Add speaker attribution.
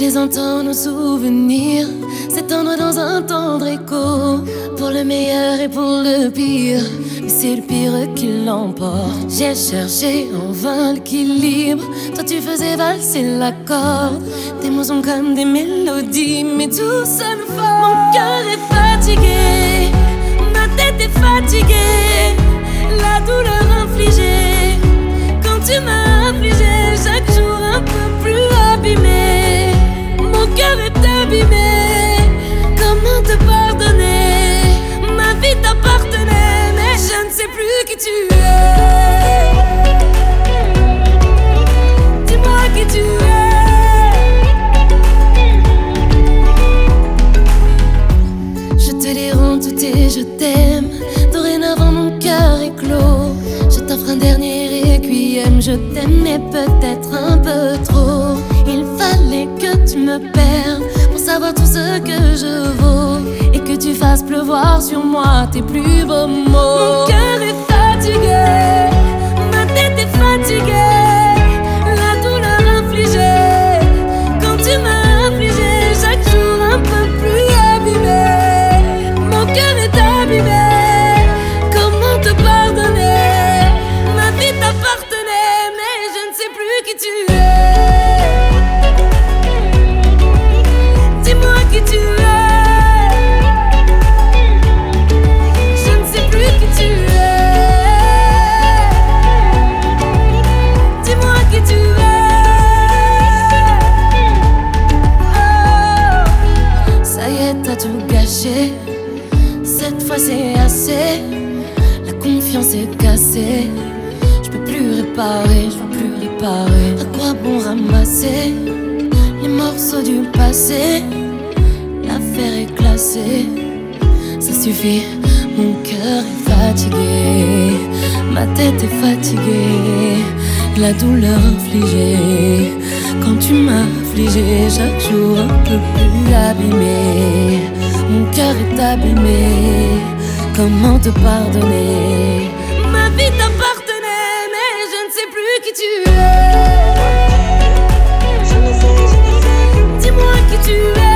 Speaker 1: les entends nos souvenirs s'étendre dans un tendre écho, pour le meilleur et pour le pire, mais c'est le pire qui l'emporte. J'ai cherché en vain l'équilibre, toi tu faisais valser la corde. Tes mots sont comme des mélodies, mais tout ça nous force. Mon cœur est fatigué, ma tête est fatiguée, la douleur infligée quand tu m'as affligé, chaque jour un peu plus abîmé. Mon cœur est abîmé, comment te pardonner? Ma vie t'appartenait, mais je ne sais plus qui tu es. Dis-moi qui tu es. Je te les rends tout et je t'aime. Dorénavant mon cœur est clos. Je t'offre un dernier requiem. Je t'aimais peut-être un peu trop. Il fallait que tu me perdes pour savoir tout ce que je vaux, et que tu fasses pleuvoir sur moi tes plus beaux mots. Mon cœur est fatigué, ma tête est fatiguée, la douleur infligée quand tu m'as affligé, chaque jour un peu plus abîmé. Mon cœur est abîmé, comment te pardonner? Ma vie t'appartenait, mais je ne sais plus qui tu es. Dis-moi qui tu es. Je ne sais plus qui tu es. Dis-moi qui tu es. Oh, ça y est, t'as tout gâché. Cette fois c'est assez. La confiance est cassée. Je peux plus réparer, je veux plus réparer. À quoi bon ramasser les morceaux du passé? L'affaire est classée, ça suffit. Mon cœur est fatigué, ma tête est fatiguée, la douleur infligée quand tu m'as affligé, chaque jour un peu plus abîmé. Mon cœur est abîmé, comment te pardonner? Ma vie t'appartenait, mais je ne sais plus qui tu es. Dis-moi qui tu es.